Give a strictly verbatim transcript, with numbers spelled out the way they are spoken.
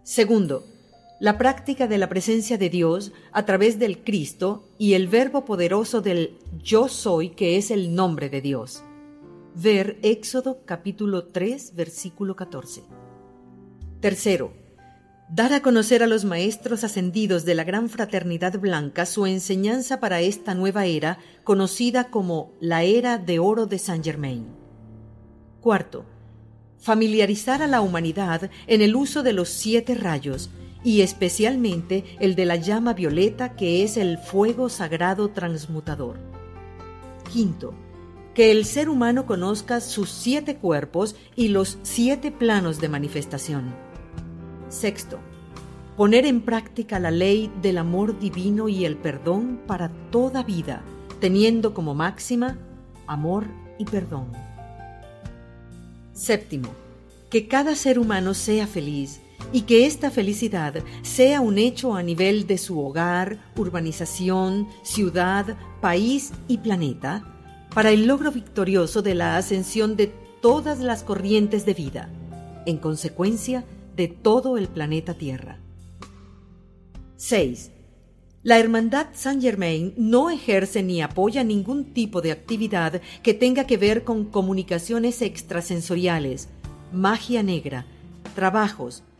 Segundo, la práctica de la presencia de Dios a través del Cristo y el verbo poderoso del yo soy, que es el nombre de Dios. Ver Éxodo capítulo tres, versículo catorce. Tercero, dar a conocer a los maestros ascendidos de la Gran Fraternidad Blanca su enseñanza para esta nueva era, conocida como la Era de Oro de Saint Germain. Cuarto, familiarizar a la humanidad en el uso de los siete rayos, y especialmente el de la llama violeta, que es el fuego sagrado transmutador. Quinto, que el ser humano conozca sus siete cuerpos y los siete planos de manifestación. Sexto, poner en práctica la ley del amor divino y el perdón para toda vida, teniendo como máxima amor y perdón. Séptimo, que cada ser humano sea feliz y que esta felicidad sea un hecho a nivel de su hogar, urbanización, ciudad, país y planeta, para el logro victorioso de la ascensión de todas las corrientes de vida, en consecuencia de todo el planeta Tierra. seis. La Hermandad Saint Germain no ejerce ni apoya ningún tipo de actividad que tenga que ver con comunicaciones extrasensoriales, magia negra, trabajos,